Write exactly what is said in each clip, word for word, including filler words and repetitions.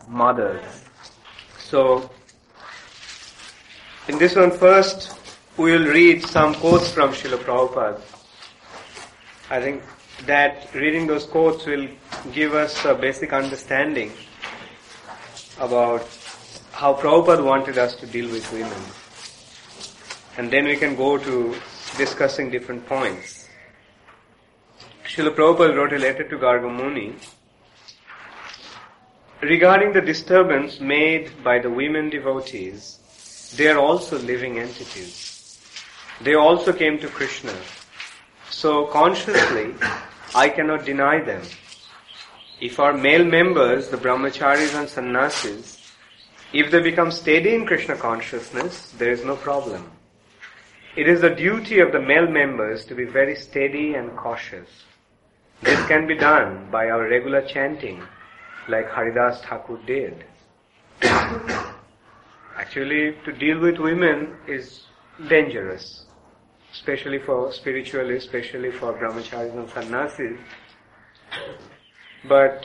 mothers. So, in this one first, we will read some quotes from Srila Prabhupada. I think that reading those quotes will give us a basic understanding about how Prabhupada wanted us to deal with women. And then we can go to discussing different points. Srila Prabhupada wrote a letter to Garga Muni regarding the disturbance made by the women devotees. They are also living entities. They also came to Krishna. So consciously, I cannot deny them. If our male members, the brahmacharis and sannyasis, if they become steady in Krishna consciousness, there is no problem. It is the duty of the male members to be very steady and cautious. This can be done by our regular chanting, like Haridas Thakur did. Actually, to deal with women is dangerous, especially for spiritualists, especially for brahmacharis and sannyasis. But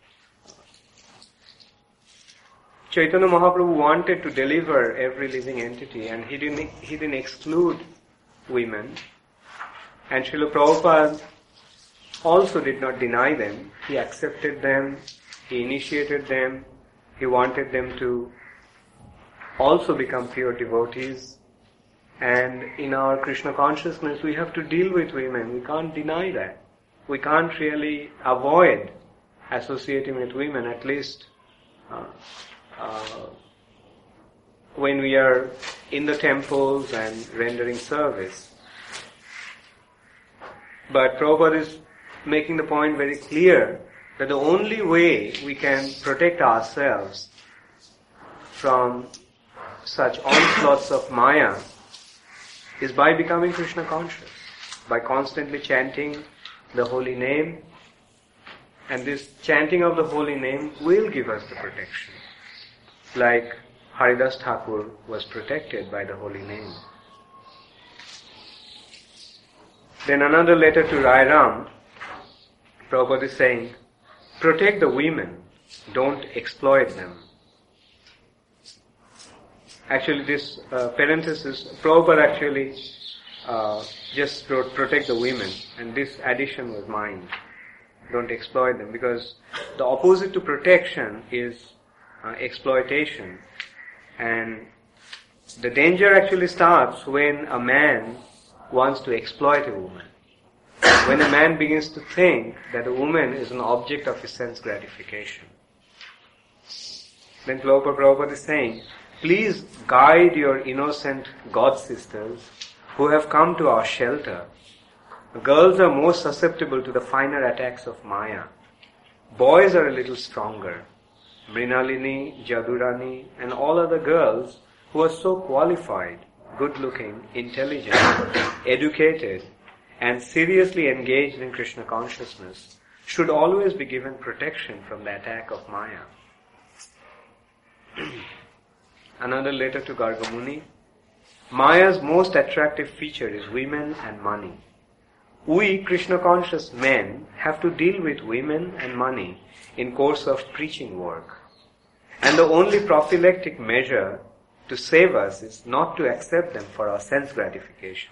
Chaitanya Mahaprabhu wanted to deliver every living entity, and he didn't, he didn't exclude women. And Srila Prabhupada also did not deny them. He accepted them, he initiated them, he wanted them to also become pure devotees. And in our Krishna consciousness, we have to deal with women. We can't deny that. We can't really avoid associating with women, at least uh, uh, when we are in the temples and rendering service. But Prabhupada is making the point very clear that the only way we can protect ourselves from such onslaughts of Maya is by becoming Krishna conscious, by constantly chanting the holy name, and this chanting of the holy name will give us the protection, like Haridas Thakur was protected by the holy name. Then another letter to Rai Ram, Prabhupada is saying, protect the women, don't exploit them. Actually, this uh, parenthesis, Prabhupada actually uh, just wrote protect the women, and this addition was mine. Don't exploit them, because the opposite to protection is uh, exploitation. And the danger actually starts when a man wants to exploit a woman. When a man begins to think that a woman is an object of his sense gratification. Then Prabhupada, Prabhupada is saying, please guide your innocent god sisters who have come to our shelter. Girls are more susceptible to the finer attacks of Maya. Boys are a little stronger. Mrinalini, Jadurani, and all other girls who are so qualified, good-looking, intelligent, educated, and seriously engaged in Krishna consciousness should always be given protection from the attack of Maya. Another letter to Garga Muni. Maya's most attractive feature is women and money. We Krishna conscious men have to deal with women and money in course of preaching work. And the only prophylactic measure to save us is not to accept them for our sense gratification.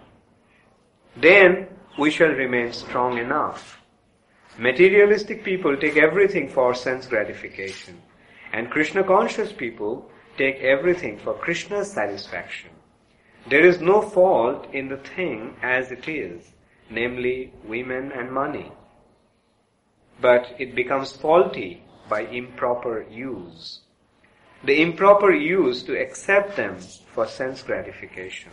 Then we shall remain strong enough. Materialistic people take everything for sense gratification, and Krishna conscious people take everything for Krishna's satisfaction. There is no fault in the thing as it is, namely women and money. But it becomes faulty by improper use. The improper use to accept them for sense gratification.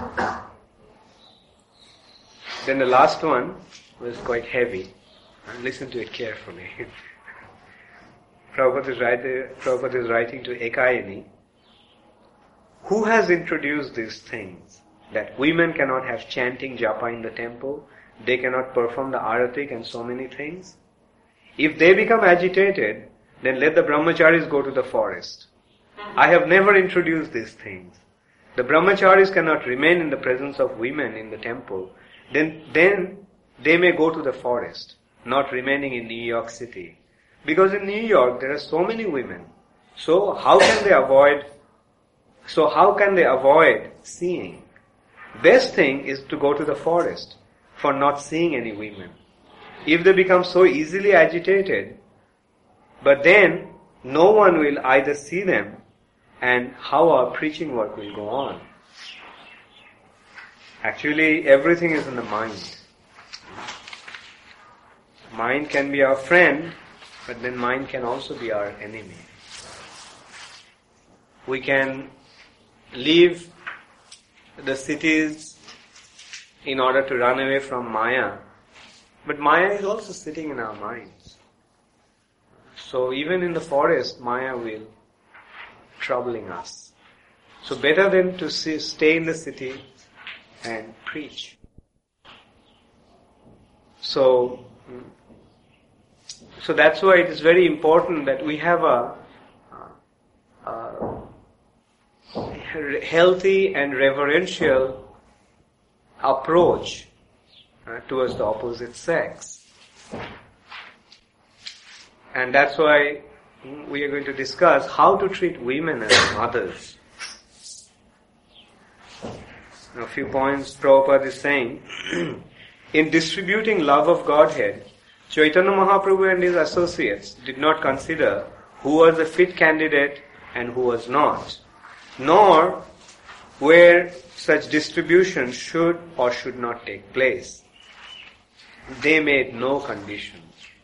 Then the last one was quite heavy. Listen to it carefully. Prabhupada is, writing, Prabhupada is writing to Ekayani. Who has introduced these things? That women cannot have chanting japa in the temple, they cannot perform the aratik and so many things? If they become agitated, then let the brahmacharis go to the forest. I have never introduced these things. The brahmacharis cannot remain in the presence of women in the temple. Then, then they may go to the forest, not remaining in New York City. Because in New York there are so many women. So how can they avoid, so how can they avoid seeing? Best thing is to go to the forest for not seeing any women. If they become so easily agitated, but then no one will either see them, and how our preaching work will go on. Actually, everything is in the mind. Mind can be our friend, but then mind can also be our enemy. We can leave the cities in order to run away from Maya, but Maya is also sitting in our minds. So even in the forest, Maya will troubling us. So better than to see, stay in the city and preach. So, so that's why it is very important that we have a, a, a healthy and reverential approach uh, towards the opposite sex. And that's why we are going to discuss how to treat women as mothers. A few points Prabhupada is saying. In distributing love of Godhead, Chaitanya Mahaprabhu and his associates did not consider who was a fit candidate and who was not, nor where such distribution should or should not take place. They made no conditions.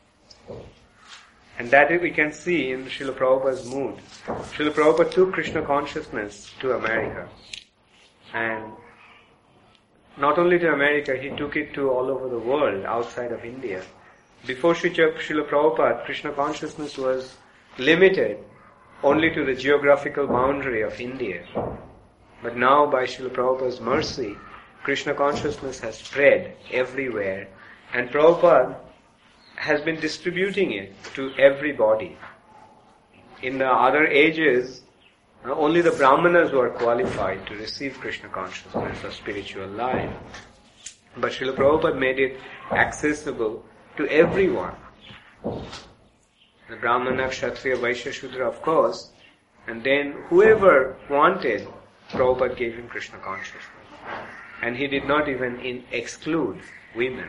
And that we can see in Srila Prabhupada's mood. Srila Prabhupada took Krishna consciousness to America. And not only to America, he took it to all over the world outside of India. Before Srila Prabhupada, Krishna consciousness was limited only to the geographical boundary of India. But now, by Srila Prabhupada's mercy, Krishna consciousness has spread everywhere. And Prabhupada has been distributing it to everybody. In the other ages, only the Brahmanas were qualified to receive Krishna consciousness or spiritual life. But Srila Prabhupada made it accessible to everyone. The Brahmana, Kshatriya, Vaishya, Shudra, of course, and then whoever wanted, Prabhupada gave him Krishna consciousness. And he did not even in exclude women.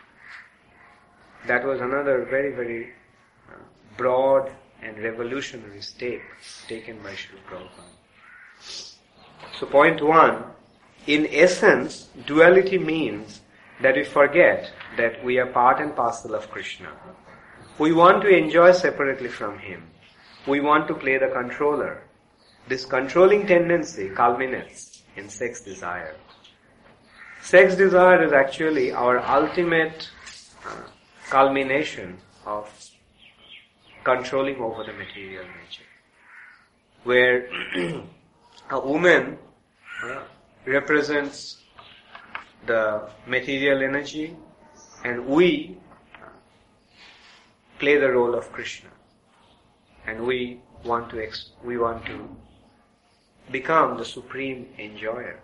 That was another very, very uh, broad and revolutionary step taken by Srila Prabhupada. So point one, in essence, duality means that we forget that we are part and parcel of Krishna. We want to enjoy separately from Him. We want to play the controller. This controlling tendency culminates in sex desire. Sex desire is actually our ultimate uh, culmination of controlling over the material nature, where a woman uh, represents the material energy, and we uh, play the role of Krishna, and we want to ex- we want to become the supreme enjoyer.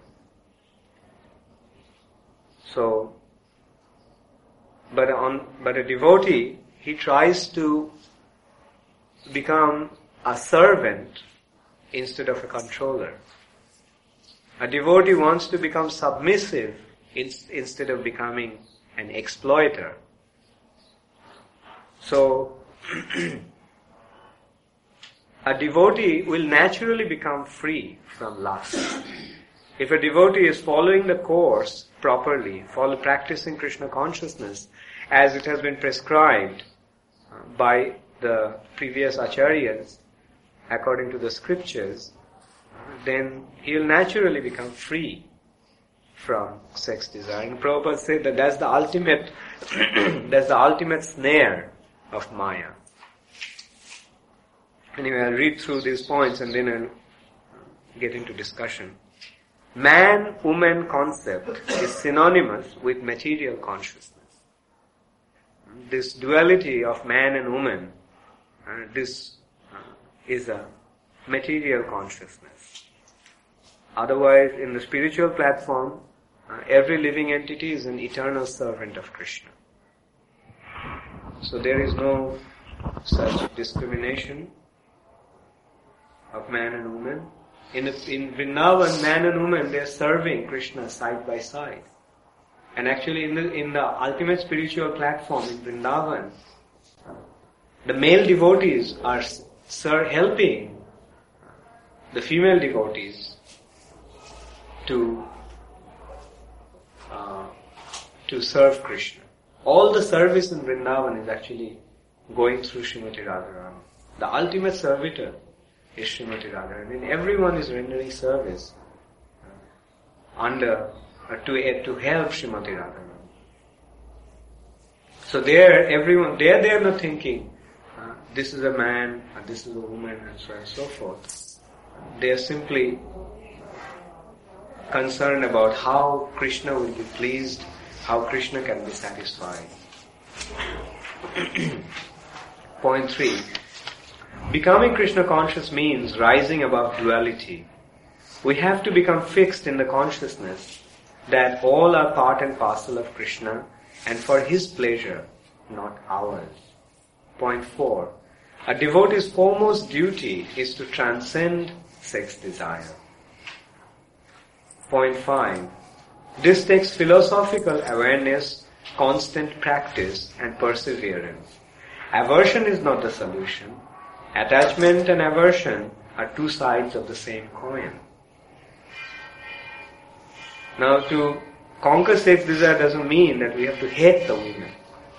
So, but on but a devotee, he tries to become a servant instead of a controller. A devotee wants to become submissive in, instead of becoming an exploiter. So, a devotee will naturally become free from lust. If a devotee is following the course properly, follow, practicing Krishna consciousness as it has been prescribed by the previous acharyas, according to the scriptures, then he will naturally become free from sex desire. And Prabhupada said that that's the ultimate, that's the ultimate snare of Maya. Anyway, I'll read through these points and then I'll get into discussion. Man-woman concept is synonymous with material consciousness. This duality of man and woman, uh, this uh, is a material consciousness. Otherwise, in the spiritual platform, uh, every living entity is an eternal servant of Krishna. So there is no such discrimination of man and woman. In, in Vrindavan, man and woman, they are serving Krishna side by side. And actually in the, in the ultimate spiritual platform in Vrindavan, the male devotees are sir, helping the female devotees to uh, to serve Krishna. All the service in Vrindavan is actually going through Srimati Radharani. The ultimate servitor is Srimati Radharani. And everyone is rendering service under uh, to to help Srimati Radharani. So there, everyone there they are not thinking uh, this is a man, uh, this is a woman, and so on and so forth. They are simply concerned about how Krishna will be pleased, how Krishna can be satisfied. Point three. Becoming Krishna conscious means rising above duality. We have to become fixed in the consciousness that all are part and parcel of Krishna and for His pleasure, not ours. Point four. A devotee's foremost duty is to transcend sex desire. Point five. This takes philosophical awareness, constant practice, and perseverance. Aversion is not the solution. Attachment and aversion are two sides of the same coin. Now, to conquer sex desire doesn't mean that we have to hate the women,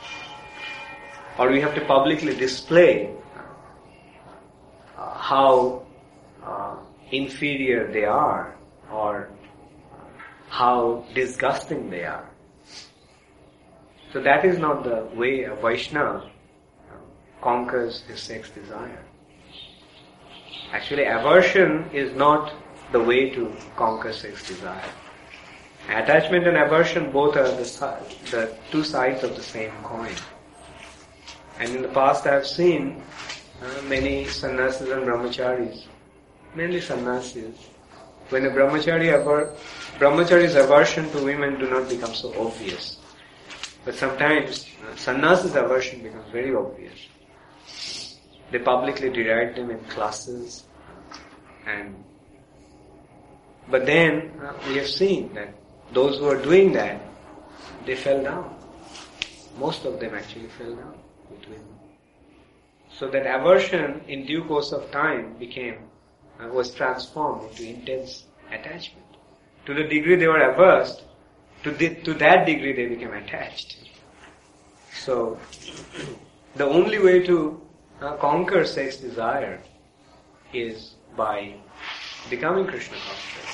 or we have to publicly display uh, how uh, inferior they are, or how disgusting they are. So that is not the way a Vaishnava conquers his sex desire. Actually, aversion is not the way to conquer sex desire. Attachment and aversion both are the, the two sides of the same coin. And in the past I have seen uh, many sannyasis and brahmacharis, mainly sannyasis. When a brahmachari aver- brahmachari's aversion to women do not become so obvious. But sometimes uh, sannyasis' aversion becomes very obvious. They publicly deride them in classes, and but then uh, we have seen that those who are doing that, they fell down. Most of them actually fell down with women. So that aversion in due course of time became, uh, was transformed into intense attachment. To the degree they were averse, to, the, to that degree they became attached. So, the only way to uh, conquer sex desire is by becoming Krishna conscious.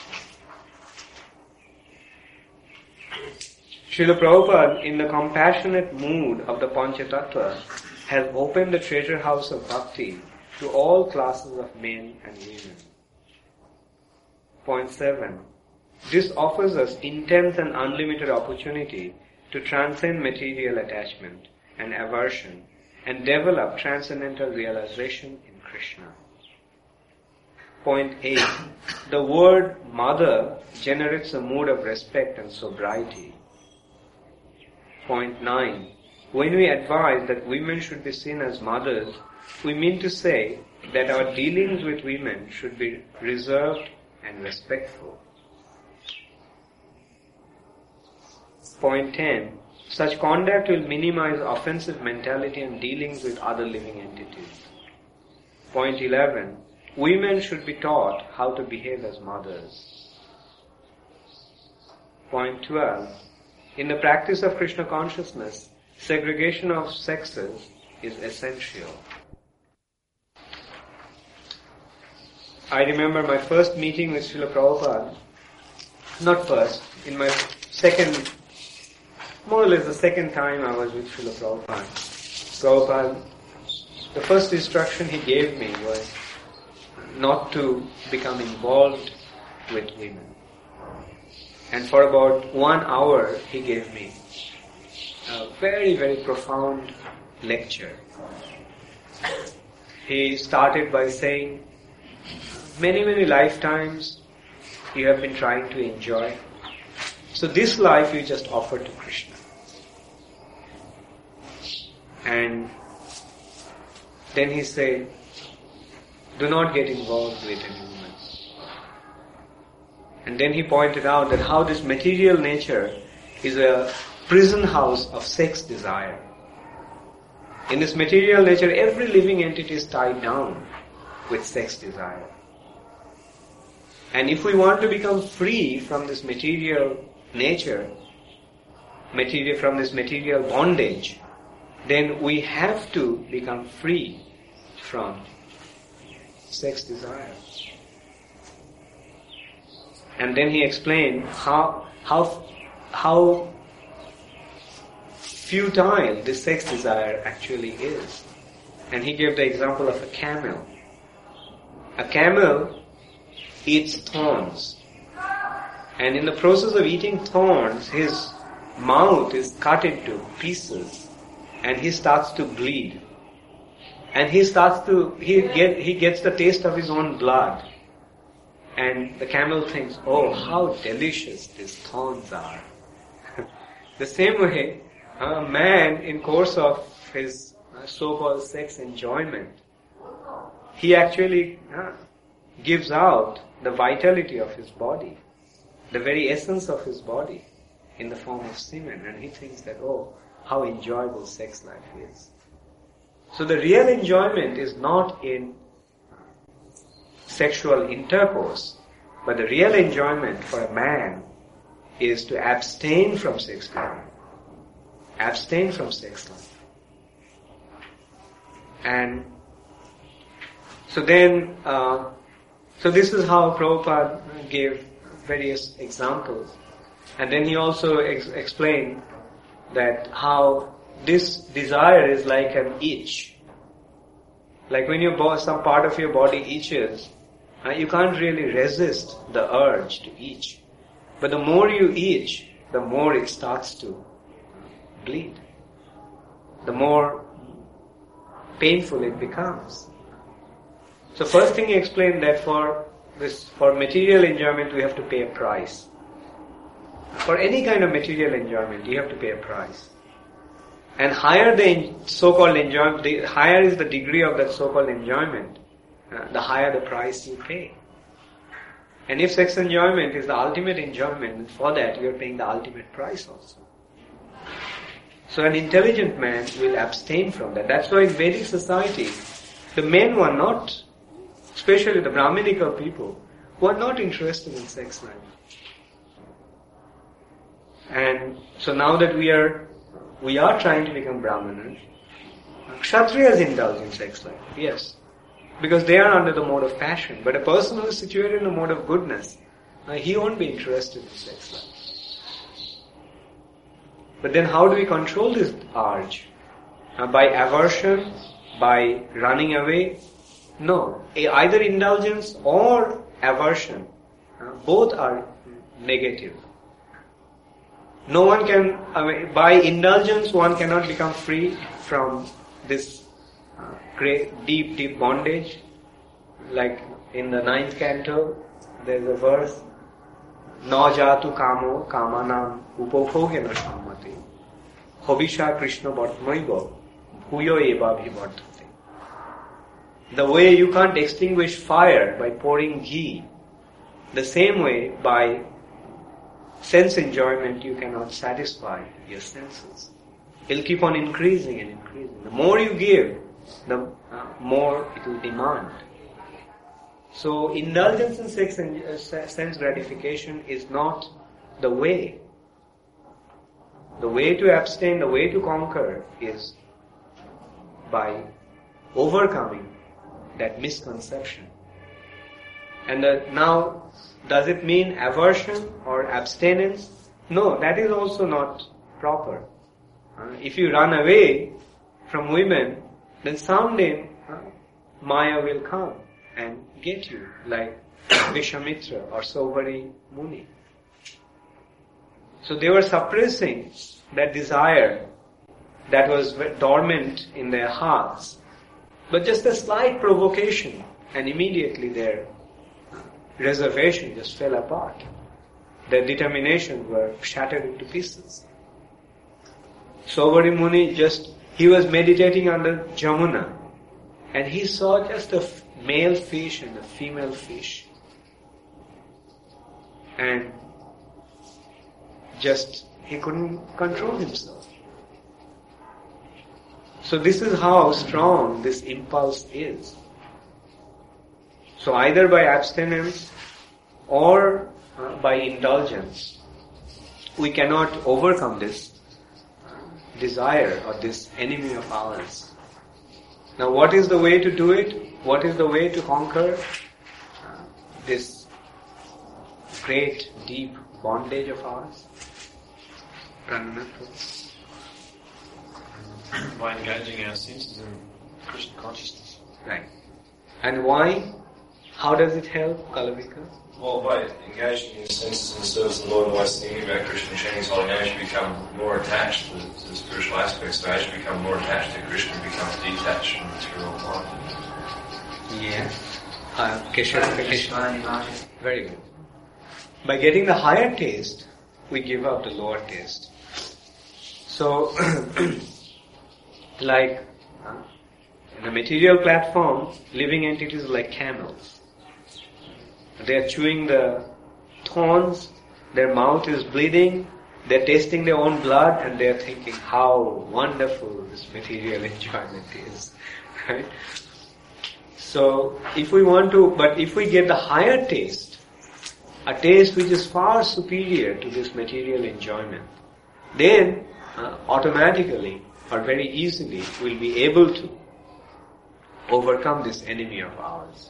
Srila Prabhupada, in the compassionate mood of the Panchatattva, has opened the treasure house of bhakti to all classes of men and women. Point seven. This offers us intense and unlimited opportunity to transcend material attachment and aversion and develop transcendental realization in Krishna. Point eight. The word mother generates a mood of respect and sobriety. Point nine. When we advise that women should be seen as mothers, we mean to say that our dealings with women should be reserved and respectful. Point ten. Such conduct will minimize offensive mentality and dealings with other living entities. Point eleven. Women should be taught how to behave as mothers. Point twelve. In the practice of Krishna consciousness, segregation of sexes is essential. I remember my first meeting with Srila Prabhupada, not first, in my second, more or less the second time I was with Srila Prabhupada. Prabhupada, the first instruction he gave me was not to become involved with women. And for about one hour he gave me a very, very profound lecture. He started by saying, many, many lifetimes you have been trying to enjoy. So this life you just offer to Krishna. And then he said, do not get involved with any woman. And then he pointed out that how this material nature is a prison house of sex desire. In this material nature, every living entity is tied down with sex desire. And if we want to become free from this material nature, material from this material bondage, then we have to become free from sex desire. And then he explained how how how futile this sex desire actually is. And he gave the example of a camel. A camel eats thorns. And in the process of eating thorns, his mouth is cut into pieces and he starts to bleed. And he starts to, he get, he gets the taste of his own blood. And the camel thinks, oh, how delicious these thorns are. The same way, a man in course of his uh, so-called sex enjoyment, he actually uh, gives out the vitality of his body, the very essence of his body in the form of semen, and he thinks that, oh, how enjoyable sex life is. So the real enjoyment is not in sexual intercourse, but the real enjoyment for a man is to abstain from sex life. Abstain from sex life. And so then, uh, so this is how Prabhupada gave various examples. And then he also ex- explained that how this desire is like an itch. Like when your bo- some part of your body itches, uh, you can't really resist the urge to itch. But the more you itch, the more it starts to bleed. The more painful it becomes. So first thing he explained that for this, for material enjoyment we have to pay a price. For any kind of material enjoyment, you have to pay a price. And higher the so-called enjoyment, the higher is the degree of that so-called enjoyment, uh, the higher the price you pay. And if sex enjoyment is the ultimate enjoyment, for that you are paying the ultimate price also. So an intelligent man will abstain from that. That's why in Vedic society, the men were not, especially the Brahminical people, were not interested in sex life. And so now that we are we are trying to become Brahmanas, Kshatriyas indulge in sex life, yes. Because they are under the mode of passion. But a person who is situated in the mode of goodness, uh, he won't be interested in sex life. But then how do we control this urge? Uh, by aversion? By running away? No. Either indulgence or aversion. Uh, both are negative. No one can, I mean, by indulgence one cannot become free from this uh, great, deep, deep bondage. Like in the ninth canto, there's a verse, Na jatu kamo kamanam upobhogena sammati hobisha krishna bhartmaiva bhuyo eva bhivardhate. The way you can't extinguish fire by pouring ghee, the same way by sense enjoyment you cannot satisfy your senses. It'll keep on increasing and increasing. The more you give, the uh, more it will demand. So indulgence in sex and uh, sense gratification is not the way. The way to abstain, the way to conquer is by overcoming that misconception. And uh, now, does it mean aversion or abstinence? No, that is also not proper. Uh, if you run away from women, then someday uh, Maya will come and get you, like Vishwamitra or Sauvari Muni. So they were suppressing that desire that was dormant in their hearts. But just a slight provocation, and immediately their reservation just fell apart. Their determinations were shattered into pieces. Sauvari Muni just, he was meditating under Jamuna, and he saw just a f- male fish and a female fish. And just, he couldn't control himself. So this is how strong this impulse is. So either by abstinence or uh, by indulgence, we cannot overcome this desire or this enemy of ours. Now what is the way to do it? What is the way to conquer uh, this great, deep bondage of ours? By engaging our senses in Krishna consciousness. Right. And why? How does it help, Kalavika? Well, by engaging your senses in the service of the Lord and by thinking about Krishna and chanting His holy name, you become more attached to, to the spiritual aspects. So as you become more attached to Krishna, you become detached from material life. Yes. Uh, Keshav, Keshav. Very good. By getting the higher taste, we give up the lower taste. So, like uh, in a material platform, living entities are like camels. They are chewing the thorns, their mouth is bleeding, they are tasting their own blood, and they are thinking how wonderful this material enjoyment is. Right? So, if we want to, but if we get the higher taste, a taste which is far superior to this material enjoyment, then uh, automatically or very easily we'll be able to overcome this enemy of ours.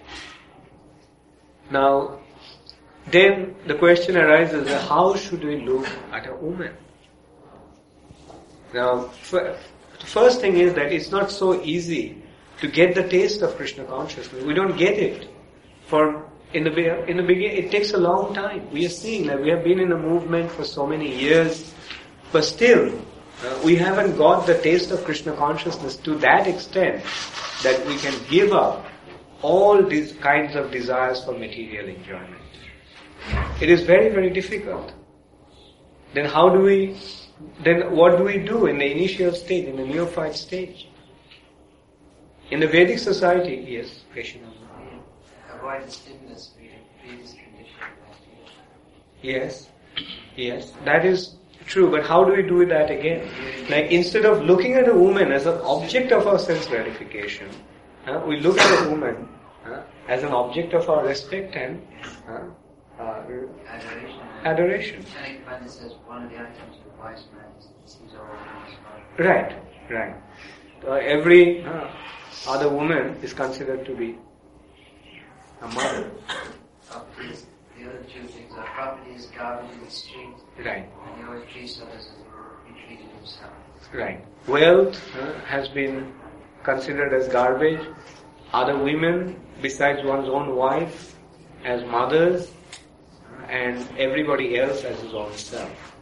Now, then the question arises, how should we look at a woman? Now, f- the first thing is that it's not so easy to get the taste of Krishna consciousness. We don't get it. For in the in the beginning, it takes a long time. We are seeing that we have been in a movement for so many years, but still, uh, we haven't got the taste of Krishna consciousness to that extent that we can give up all these kinds of desires for material enjoyment. It is very, very difficult. Then how do we, then what do we do in the initial stage, in the neophyte stage? In the Vedic society, yes, Krishna. Avoid the stimulus previous condition. Yes, yes, that is true, but how do we do that again? Like instead of looking at a woman as an object of our sense gratification, uh, we look at a woman uh, as an object of our respect and uh, uh, Adoration. adoration. Shankar says one of the items of wise man is that sees all things. Right, right. Uh, every uh, other woman is considered to be a mother. Properties, the other two things are properties, garbage in the street. Right. And he always treats others as he treated himself. Right. Wealth uh, has been considered as garbage. Other women, besides one's own wife, as mothers, uh, and everybody else as his own self.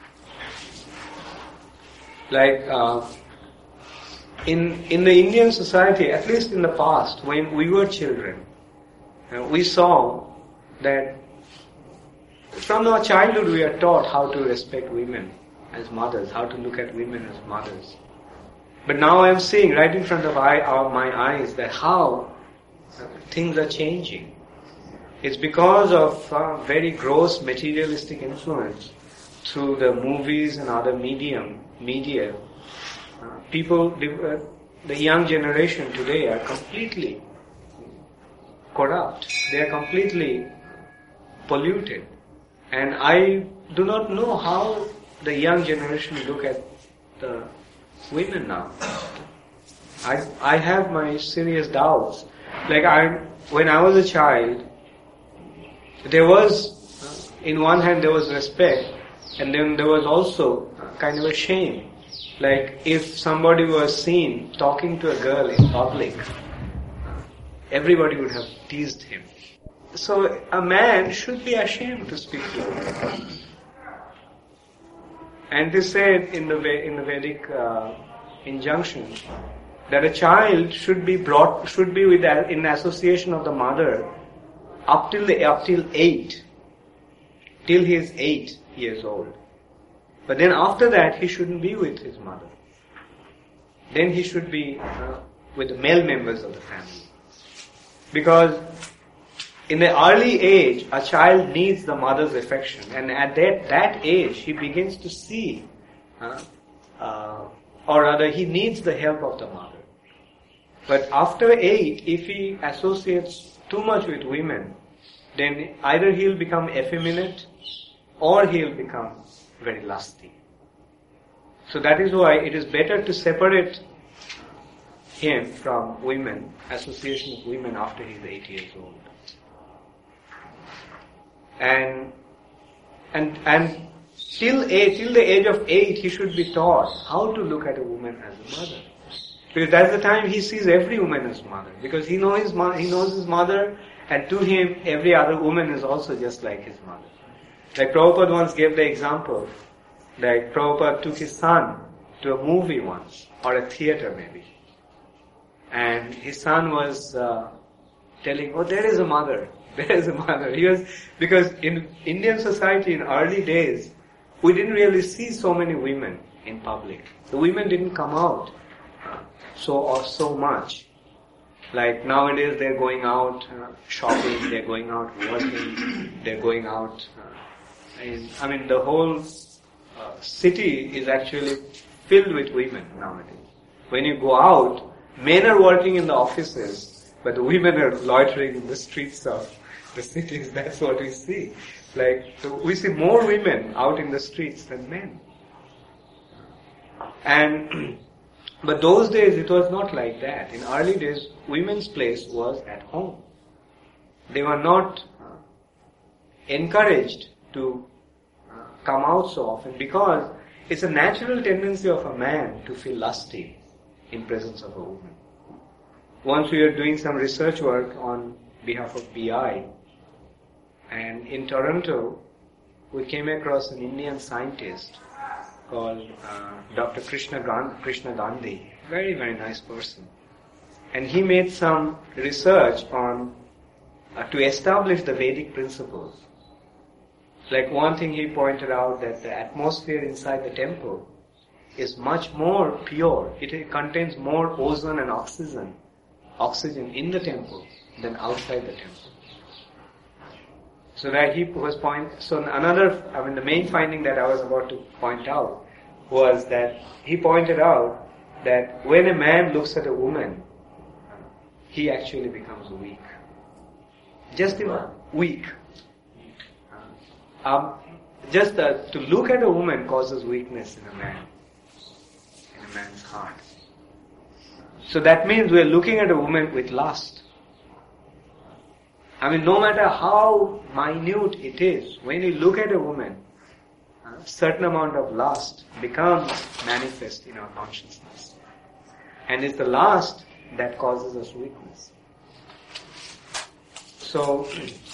Like uh, in in the Indian society, at least in the past, when we were children, uh, we saw that from our childhood we are taught how to respect women as mothers, how to look at women as mothers. But now I am seeing right in front of eye, our, my eyes that how uh, things are changing. It's because of uh, very gross materialistic influence through the movies and other medium, media. Uh, people, the, uh, the young generation today are completely corrupt. They are completely polluted. And I do not know how the young generation look at the women now. I I have my serious doubts. Like I, when I was a child, there was, uh, in one hand there was respect, and then there was also kind of a shame. Like if somebody was seen talking to a girl in public, everybody would have teased him. So a man should be ashamed to speak to a woman. And they said in the in the Vedic uh, injunction that a child should be brought should be with in association of the mother up till the, up till eight, till he is eight years old. But then after that he shouldn't be with his mother. Then he should be uh, with the male members of the family. Because in the early age, a child needs the mother's affection, and at that, that age, he begins to see, uh, uh, or rather, he needs the help of the mother. But after eight, if he associates too much with women, then either he'll become effeminate, or he'll become very lusty. So that is why it is better to separate him from women, association with women after he is eight years old. And and and till eight, till the age of eight, he should be taught how to look at a woman as a mother, because that's the time he sees every woman as mother. Because he knows his mo- he knows his mother, and to him, every other woman is also just like his mother. Like Prabhupada once gave the example, like Prabhupada took his son to a movie once, or a theater maybe, and his son was uh, telling, "Oh, there is a mother." There is a mother. He was, because in Indian society in early days, we didn't really see so many women in public. The women didn't come out uh, so or so much. Like nowadays, they're going out uh, shopping, they're going out working, they're going out. Uh, and, I mean, the whole uh, city is actually filled with women nowadays. When you go out, men are working in the offices, but the women are loitering in the streets of the cities. That's what we see. Like, so we see more women out in the streets than men. And, but those days it was not like that. In early days, women's place was at home. They were not uh, encouraged to uh, come out so often, because it's a natural tendency of a man to feel lusty in presence of a woman. Once we were doing some research work on behalf of B I, and in Toronto, we came across an Indian scientist called uh, Doctor Krishna, Gan- Krishna Gandhi. Very, very nice person. And he made some research on uh, to establish the Vedic principles. Like one thing he pointed out, that the atmosphere inside the temple is much more pure. It contains more ozone and oxygen, oxygen in the temple than outside the temple. So that he was point. So another, I mean, the main finding that I was about to point out was that he pointed out that when a man looks at a woman, he actually becomes weak. Just weak. Um, just uh, to look at a woman causes weakness in a man, in a man's heart. So that means we are looking at a woman with lust. I mean, no matter how minute it is, when you look at a woman, a certain amount of lust becomes manifest in our consciousness. And it's the lust that causes us weakness. So,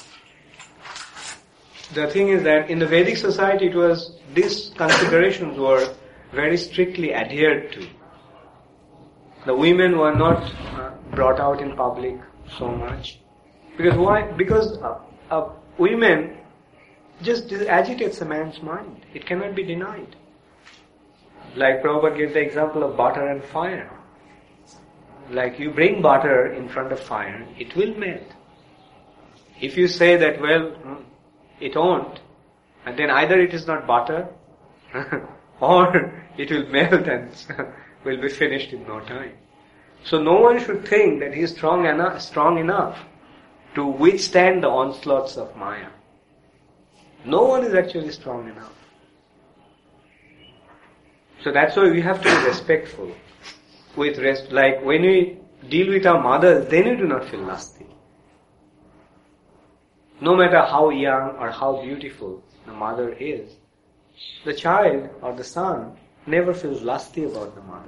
the thing is that in the Vedic society, it was, these considerations were very strictly adhered to. The women were not uh, brought out in public so much. Because why? Because uh, uh, women just agitates a man's mind. It cannot be denied. Like Prabhupada gave the example of butter and fire. Like you bring butter in front of fire, it will melt. If you say that, well, it won't, and then either it is not butter, or it will melt and will be finished in no time. So no one should think that he is strong enough, strong enough to withstand the onslaughts of Maya. No one is actually strong enough. So that's why we have to be respectful. With rest, like when we deal with our mothers, then we do not feel lusty. No matter how young or how beautiful the mother is, the child or the son never feels lusty about the mother.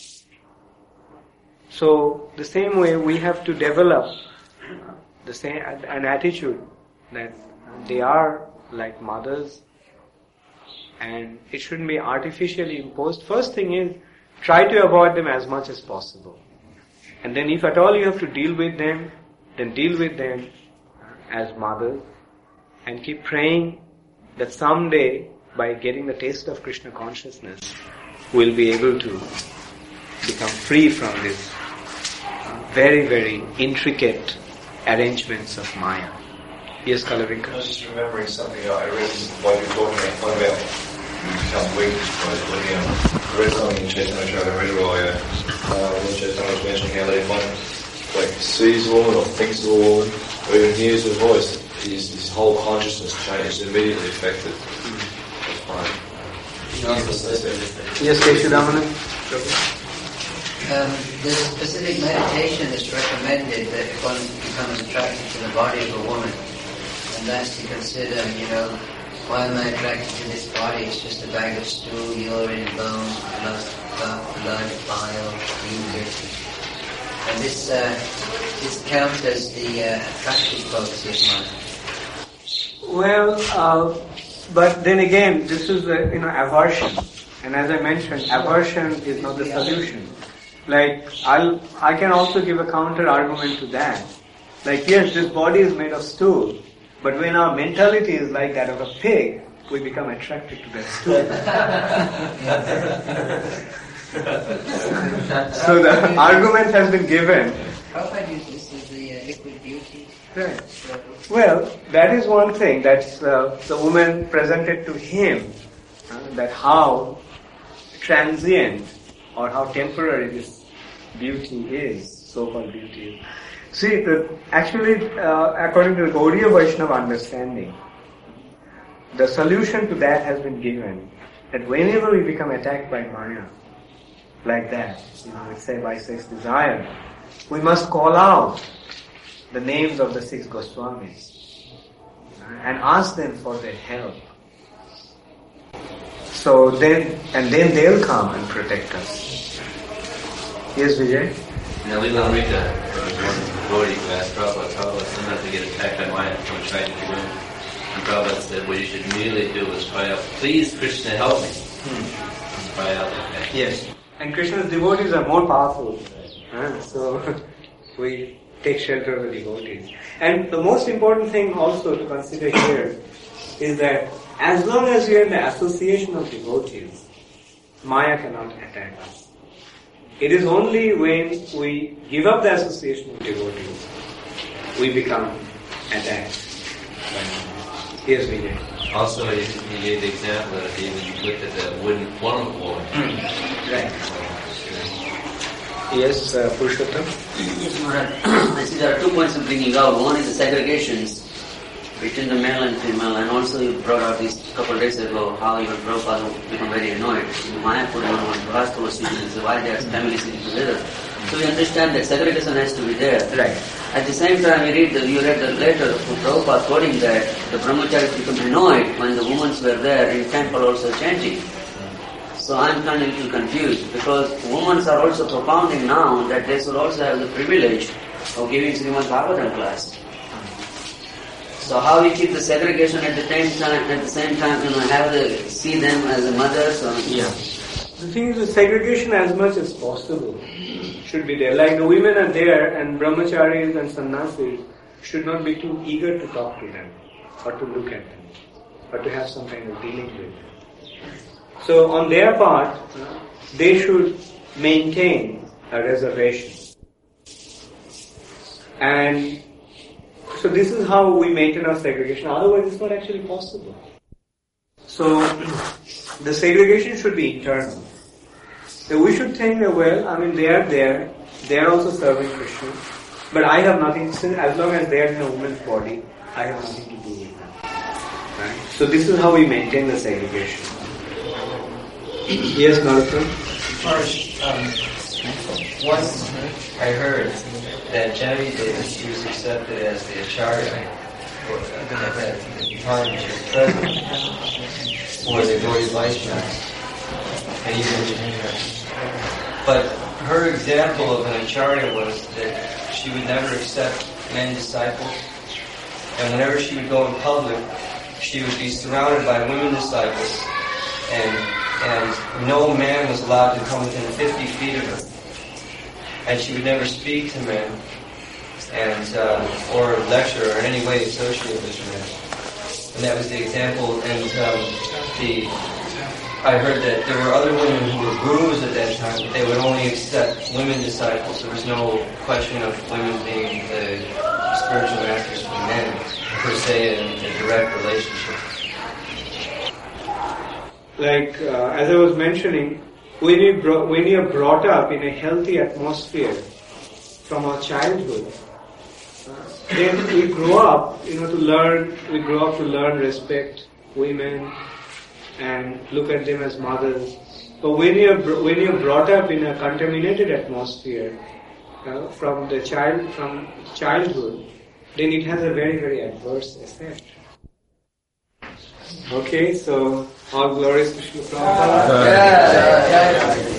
So the same way we have to develop the same an attitude that they are like mothers, and it shouldn't be artificially imposed. First thing is, try to avoid them as much as possible. And then if at all you have to deal with them, then deal with them as mothers, and keep praying that someday, by getting the taste of Krishna consciousness, we'll be able to become free from this very, very intricate arrangements of Maya. Yes, Kalavinka? I was just remembering something I read while you were talking about, one about you become weak by looking at. I read something in Chaitanya Charitamrita, uh, when Chaitanya was mentioning how they one like sees a woman or thinks of a woman or even hears her voice, his, his whole consciousness changes, immediately affected. That's fine. Yes, Keshudamanand? Um, there's a specific meditation that's recommended that if one becomes attracted to the body of a woman, and that's to consider, you know, why am I attracted to this body? It's just a bag of stool, urine, bones, blood, blood, bile, mucus. And this uh, this counts as the uh, attractive focus of mind. Well, uh, but then again, this is a, you know, aversion. And as I mentioned, aversion is not the solution. Like, I'll, I can also give a counter argument to that. Like, yes, this body is made of stool, but when our mentality is like that of a pig, we become attracted to that stool. So the argument has been given. Prabhupada used this as the uh, liquid beauty. Right. Well, that is one thing. That's uh, the woman presented to him, uh, that how transient or how temporary this beauty is, so-called beauty is. See, the, actually, uh, according to the Gaudiya Vaishnava understanding, the solution to that has been given, that whenever we become attacked by Maya, like that, you know, let's say by sex desire, we must call out the names of the six Goswamis and ask them for their help. So then, and then they'll come and protect us. Yes, Vijay? Now, Leela Amrita, one devotee who asked Prabhupada, Prabhupada, sometimes we get attacked by Maya from trying to do it. And Prabhupada said, what you should immediately do is cry out, please Krishna, help me. Hmm. And cry out like that. Yes. And Krishna's devotees are more powerful. Uh, so we take shelter of the devotees. And the most important thing also to consider here is that as long as we are in the association of devotees, Maya cannot attack us. It is only when we give up the association of devotees, we become attacked. Yes, Vijay. Also, he, he gave the example that he looked at the wooden funnel board. Right. Yes, uh, Purushottam? Yes, Maharaj. I see there are two points of bringing out. One is the segregations between the male and female, and also you brought out this couple of days ago how even Prabhupada become very annoyed. In Mayapur, when Bharata was speaking, he said, why they are family sitting together? So we understand that segregation has to be there. Right. At the same time, we read the, you read the letter from Prabhupada quoting that the brahmacharis become annoyed when the women were there in temple also chanting. So I'm kind of a little confused because women are also propounding now that they should also have the privilege of giving Srimad Bhagavatam class. So how we keep the segregation at the same time, at the same time, you know, have the see them as a mothers? Or, yeah. The thing is, the segregation as much as possible should be there. Like the women are there, and brahmacharis and sannyasis should not be too eager to talk to them, or to look at them, or to have some kind of dealing with them. So on their part, they should maintain a reservation. And so this is how we maintain our segregation. Otherwise, it's not actually possible. So the segregation should be internal. So we should think that, well, I mean, they are there, they are also serving Krishna, but I have nothing, as long as they are in a woman's body, I have nothing to do with them. Right? So this is how we maintain the segregation. Yes, Narottam? First, um, once I heard that Janvi Devi, she was accepted as the Acharya for, at that time she was present for the Gaudiya Vaishnavas. And even, but her example of an Acharya was that she would never accept men disciples, and whenever she would go in public, she would be surrounded by women disciples, and and no man was allowed to come within fifty feet of her. And she would never speak to men, and uh, or lecture or in any way associate with men. And that was the example. And um, the I heard that there were other women who were gurus at that time, but they would only accept women disciples. There was no question of women being the spiritual masters for men, per se, in a direct relationship. Like, uh, as I was mentioning, when you bro- when you're brought up in a healthy atmosphere from our childhood, uh, then we grow up, you know, to learn. We grow up to learn, respect women, and look at them as mothers. But when you're br- when you're brought up in a contaminated atmosphere uh, from the child from childhood, then it has a very very adverse effect. Okay, so all glories to Srila Prabhupada. Yeah, yeah, yeah.